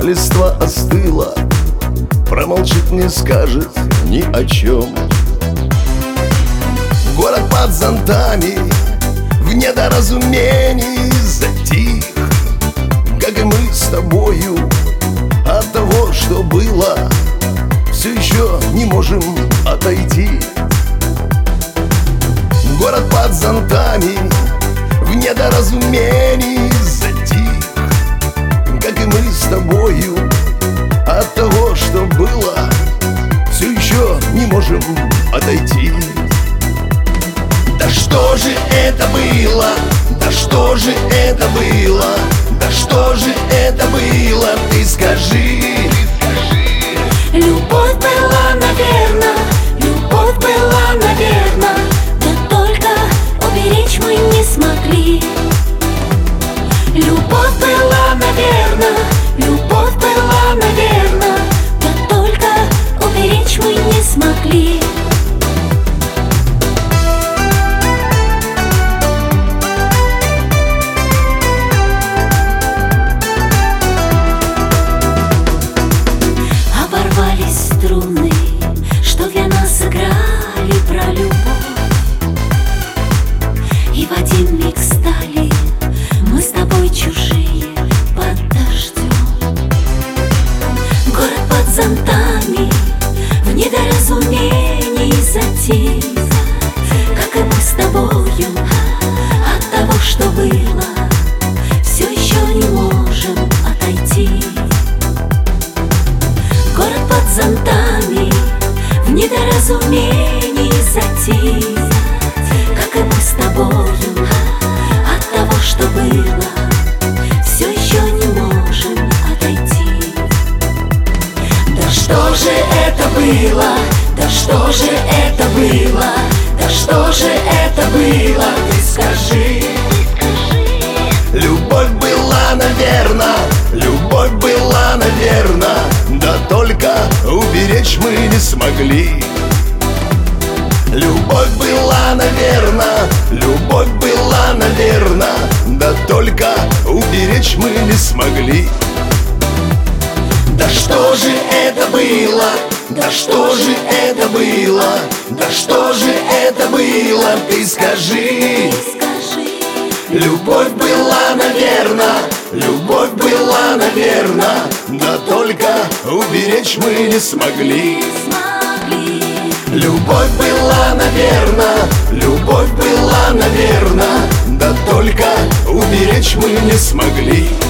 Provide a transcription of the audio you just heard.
листва остыла, промолчит, не скажет ни о чем. Город под зонтами в недоразумении затих, как и мы с тобою. От того, что было, все еще не можем отойти. Город под зонтами в недоразумении затих, как и мы с тобою. От того, что было, все еще не можем отойти. Да что же это было? Да что же это было? Да что же это было? Ты скажи. Любовь была, наверно, любовь была, наверно, да только уберечь мы не смогли. Любовь была, наверно, любовь была, наверно, да только уберечь мы не смогли. Оборвались струны, что для нас играли про любовь, и в один миг стали мы с тобой чужие под дождем. Город под зонтами в недоразумении затих, как и мы с тобою. От того, что было, все еще не можем отойти. Город под зонтами в недоразумении затих, как и мы с тобою. От того, что было, все еще не можем отойти. Да что же это было? Да что же это было? Да что же это было? Ты скажи. Любовь была, наверно, любовь была, наверно, да только уберечь мы не смогли. Любовь была, наверно, любовь была, наверно, да только уберечь мы не смогли. Да что же это было? Да что же это было? Да что же это было? Ты скажи. Любовь была, наверно, любовь была, наверно, да только уберечь мы не смогли. Любовь была, наверно, любовь была, наверно, да только уберечь мы не смогли.